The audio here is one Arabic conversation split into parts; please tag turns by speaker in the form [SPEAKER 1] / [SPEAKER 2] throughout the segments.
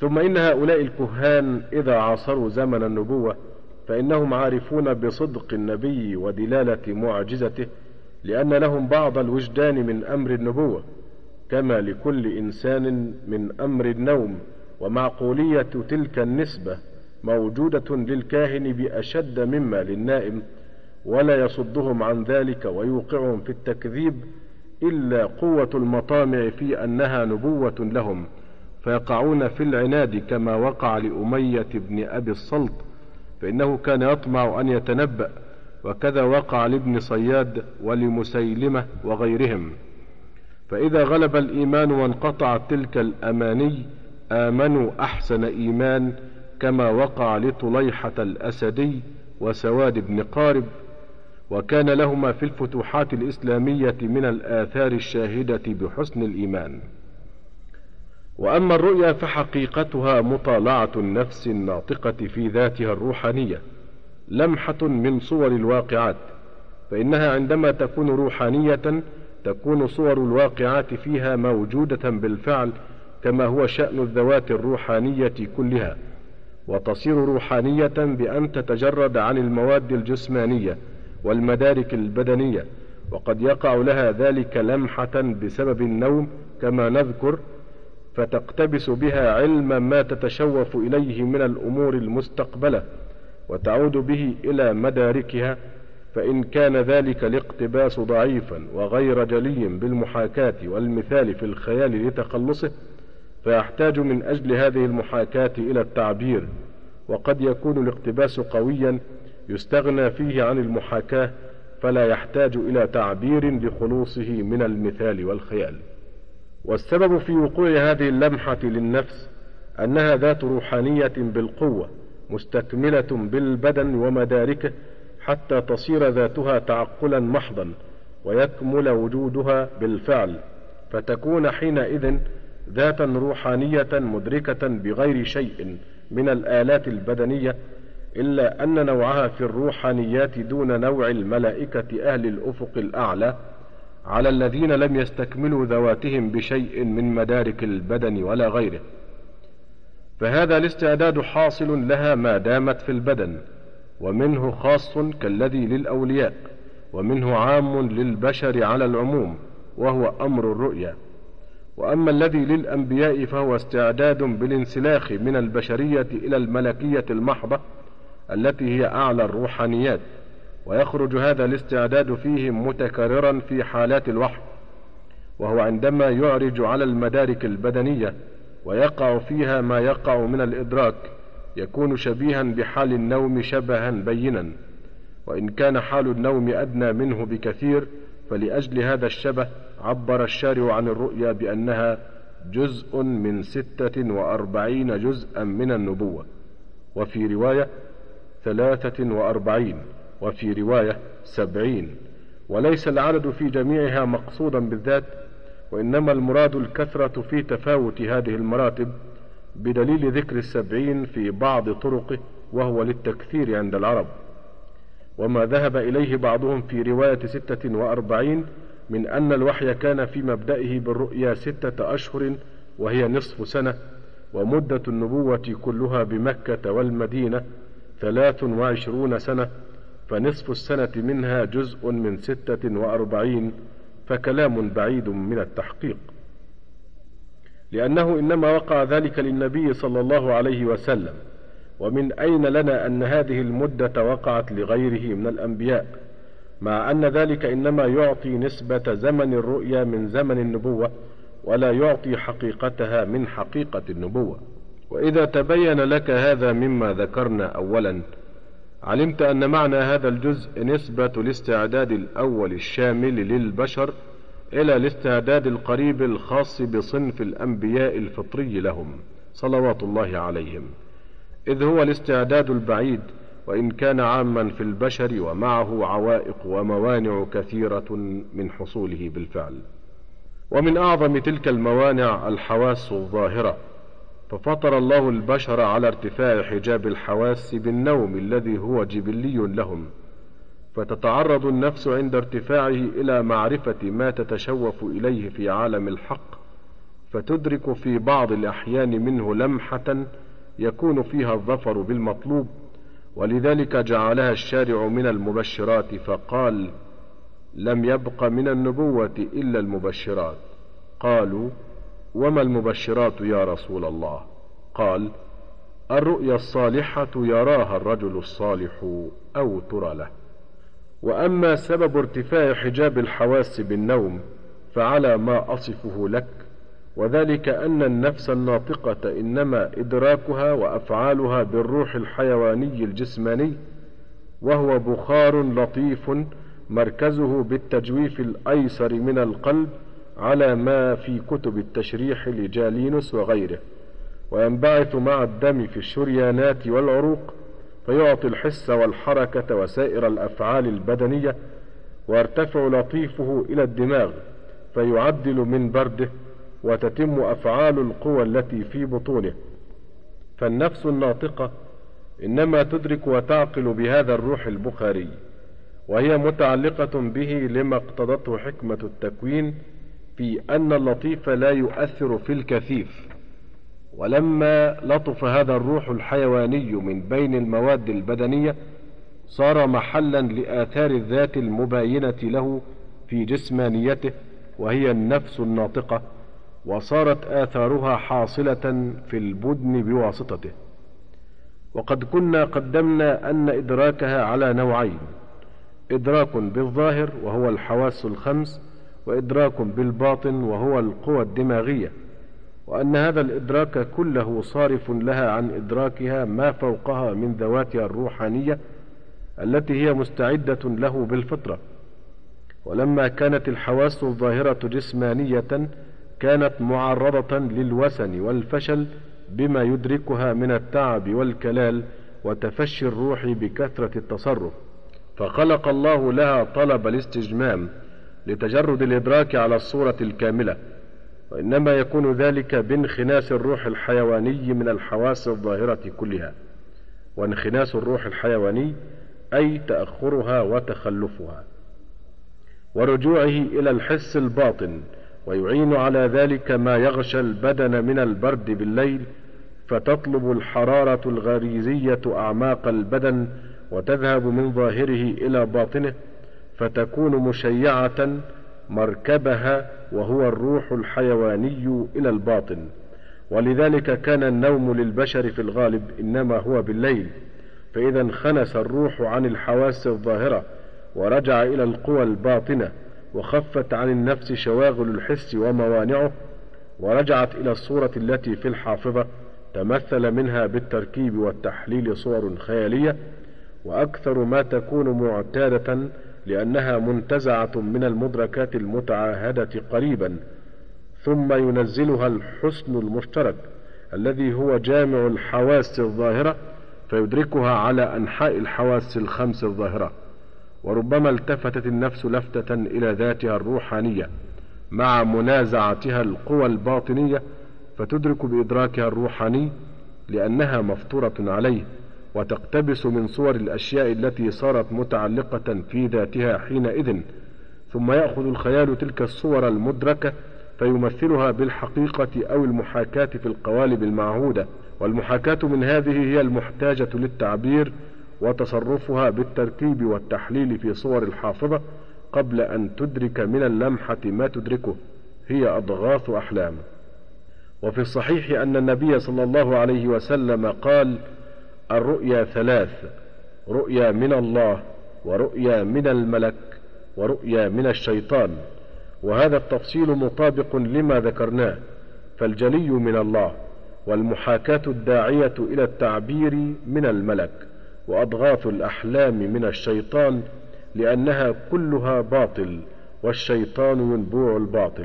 [SPEAKER 1] ثم إن هؤلاء الكهان إذا عاصروا زمن النبوة فإنهم عارفون بصدق النبي ودلالة معجزته، لأن لهم بعض الوجدان من أمر النبوة، كما لكل إنسان من أمر النوم، ومعقولية تلك النسبة موجودة للكاهن بأشد مما للنائم، ولا يصدهم عن ذلك ويوقعهم في التكذيب إلا قوة المطامع في أنها نبوة لهم، فيقعون في العناد كما وقع لأمية بن أبي الصلت، فإنه كان يطمع أن يتنبأ، وكذا وقع لابن صياد ولمسيلمة وغيرهم. فإذا غلب الإيمان وانقطعت تلك الأماني آمنوا أحسن إيمان، كما وقع لطليحة الأسدي وسواد بن قارب، وكان لهما في الفتوحات الإسلامية من الآثار الشاهدة بحسن الإيمان. وأما الرؤيا فحقيقتها مطالعة النفس الناطقة في ذاتها الروحانية، لمحة من صور الواقعات، فإنها عندما تكون روحانية تكون صور الواقعات فيها موجودة بالفعل، كما هو شأن الذوات الروحانية كلها، وتصير روحانية بأن تتجرد عن المواد الجسمانية والمدارك البدنية، وقد يقع لها ذلك لمحة بسبب النوم كما نذكر، فتقتبس بها علم ما تتشوف إليه من الأمور المستقبلة، وتعود به إلى مداركها، فإن كان ذلك الاقتباس ضعيفا وغير جلي بالمحاكاة والمثال في الخيال لتخلصه، فيحتاج من أجل هذه المحاكاة إلى التعبير، وقد يكون الاقتباس قويا يستغنى فيه عن المحاكاة، فلا يحتاج إلى تعبير لخلوصه من المثال والخيال. والسبب في وقوع هذه اللمحة للنفس أنها ذات روحانية بالقوة مستكملة بالبدن ومداركه، حتى تصير ذاتها تعقلا محضا ويكمل وجودها بالفعل، فتكون حينئذ ذاتا روحانية مدركة بغير شيء من الآلات البدنية، إلا أن نوعها في الروحانيات دون نوع الملائكة أهل الأفق الأعلى، على الذين لم يستكملوا ذواتهم بشيء من مدارك البدن ولا غيره. فهذا الاستعداد حاصل لها ما دامت في البدن، ومنه خاص كالذي للأولياء، ومنه عام للبشر على العموم، وهو أمر الرؤيا. وأما الذي للأنبياء فهو استعداد بالانسلاخ من البشرية إلى الملكية المحضة التي هي أعلى الروحانيات، ويخرج هذا الاستعداد فيهم متكررا في حالات الوحي، وهو عندما يعرج على المدارك البدنية ويقع فيها ما يقع من الإدراك، يكون شبيها بحال النوم شبها بينا، وإن كان حال النوم أدنى منه بكثير، فلأجل هذا الشبه عبر الشارع عن الرؤيا بأنها جزء من 46 جزءا من النبوة، وفي رواية 43، وفي رواية 70، وليس العدد في جميعها مقصودا بالذات، وإنما المراد الكثرة في تفاوت هذه المراتب، بدليل ذكر 70 في بعض طرقه، وهو للتكثير عند العرب. وما ذهب إليه بعضهم في رواية 46 من أن الوحي كان في مبدئه بالرؤيا 6 أشهر وهي نصف سنة، ومدة النبوة كلها بمكة والمدينة 23 سنة، فنصف السنة منها جزء من 46، فكلام بعيد من التحقيق، لأنه إنما وقع ذلك للنبي صلى الله عليه وسلم، ومن أين لنا أن هذه المدة وقعت لغيره من الأنبياء، مع أن ذلك إنما يعطي نسبة زمن الرؤيا من زمن النبوة، ولا يعطي حقيقتها من حقيقة النبوة. وإذا تبين لك هذا مما ذكرنا أولا، علمت أن معنى هذا الجزء نسبة الاستعداد الأول الشامل للبشر إلى الاستعداد القريب الخاص بصنف الأنبياء الفطري لهم صلوات الله عليهم، إذ هو الاستعداد البعيد، وإن كان عاما في البشر ومعه عوائق وموانع كثيرة من حصوله بالفعل. ومن أعظم تلك الموانع الحواس الظاهرة، ففطر الله البشر على ارتفاع حجاب الحواس بالنوم الذي هو جبلي لهم، فتتعرض النفس عند ارتفاعه إلى معرفة ما تتشوف إليه في عالم الحق، فتدرك في بعض الأحيان منه لمحة يكون فيها الظفر بالمطلوب، ولذلك جعلها الشارع من المبشرات، فقال: لم يبق من النبوة إلا المبشرات. قالوا: وما المبشرات يا رسول الله؟ قال: الرؤيا الصالحة يراها الرجل الصالح أو ترى له. وأما سبب ارتفاع حجاب الحواس بالنوم فعلى ما أصفه لك، وذلك أن النفس الناطقة إنما إدراكها وأفعالها بالروح الحيواني الجسماني، وهو بخار لطيف مركزه بالتجويف الأيسر من القلب على ما في كتب التشريح لجالينوس وغيره، وينبعث مع الدم في الشريانات والعروق، فيعطي الحس والحركة وسائر الأفعال البدنية، ويرتفع لطيفه إلى الدماغ فيعدل من برده، وتتم أفعال القوى التي في بطونه. فالنفس الناطقة إنما تدرك وتعقل بهذا الروح البخاري، وهي متعلقة به لما اقتضته حكمة التكوين في أن اللطيف لا يؤثر في الكثيف. ولما لطف هذا الروح الحيواني من بين المواد البدنية صار محلا لآثار الذات المباينة له في جسمانيته، وهي النفس الناطقة، وصارت آثارها حاصلة في البدن بواسطته. وقد كنا قدمنا أن إدراكها على نوعين: إدراك بالظاهر وهو الحواس الخمس، وإدراك بالباطن وهو القوى الدماغية، وأن هذا الإدراك كله صارف لها عن إدراكها ما فوقها من ذواتها الروحانية التي هي مستعدة له بالفطرة. ولما كانت الحواس الظاهرة جسمانية كانت معرضة للوسن والفشل بما يدركها من التعب والكلال وتفشي الروح بكثرة التصرف، فخلق الله لها طلب الاستجمام لتجرد الإدراك على الصورة الكاملة، وإنما يكون ذلك بانخناس الروح الحيواني من الحواس الظاهرة كلها. وانخناس الروح الحيواني أي تأخرها وتخلفها، ورجوعه إلى الحس الباطن، ويعين على ذلك ما يغشى البدن من البرد بالليل، فتطلب الحرارة الغريزية أعماق البدن وتذهب من ظاهره إلى باطنه، فتكون مشيعة مركبها وهو الروح الحيواني إلى الباطن. ولذلك كان النوم للبشر في الغالب إنما هو بالليل، فإذا انخنس الروح عن الحواس الظاهرة ورجع إلى القوى الباطنة، وخفت عن النفس شواغل الحس وموانعه، ورجعت إلى الصورة التي في الحافظة، تمثل منها بالتركيب والتحليل صور خيالية، وأكثر ما تكون معتادة لأنها منتزعة من المدركات المتعاهدة قريبا، ثم ينزلها الحسن المشترك الذي هو جامع الحواس الظاهرة فيدركها على أنحاء الحواس الخمس الظاهرة. وربما التفتت النفس لفتة إلى ذاتها الروحانية مع منازعتها القوى الباطنية، فتدرك بإدراكها الروحاني لأنها مفطورة عليه، وتقتبس من صور الأشياء التي صارت متعلقة في ذاتها حينئذ، ثم يأخذ الخيال تلك الصور المدركة فيمثلها بالحقيقة أو المحاكاة في القوالب المعهودة، والمحاكاة من هذه هي المحتاجة للتعبير، وتصرفها بالتركيب والتحليل في صور الحافظة قبل أن تدرك من اللمحة ما تدركه هي أضغاث أحلام. وفي الصحيح أن النبي صلى الله عليه وسلم قال: الرؤيا ثلاث: رؤيا من الله، ورؤيا من الملك، ورؤيا من الشيطان. وهذا التفصيل مطابق لما ذكرناه، فالجلي من الله، والمحاكاة الداعية إلى التعبير من الملك، وأضغاث الأحلام من الشيطان، لأنها كلها باطل، والشيطان ينبوع الباطل.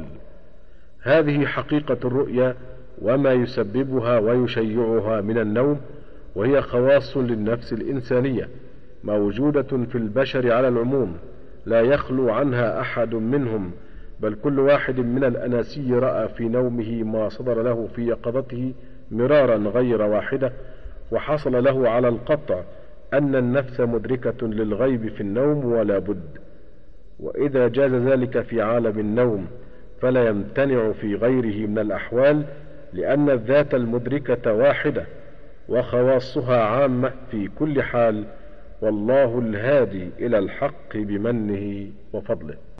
[SPEAKER 1] هذه حقيقة الرؤيا وما يسببها ويشيعها من النوم، وهي خواص للنفس الإنسانية موجودة في البشر على العموم، لا يخلو عنها أحد منهم، بل كل واحد من الأناسي رأى في نومه ما صدر له في يقظته مرارا غير واحدة، وحصل له على القطع أن النفس مدركة للغيب في النوم ولا بد. وإذا جاز ذلك في عالم النوم فلا يمتنع في غيره من الأحوال، لأن الذات المدركة واحدة وخواصها عامة في كل حال، والله الهادي إلى الحق بمنه وفضله.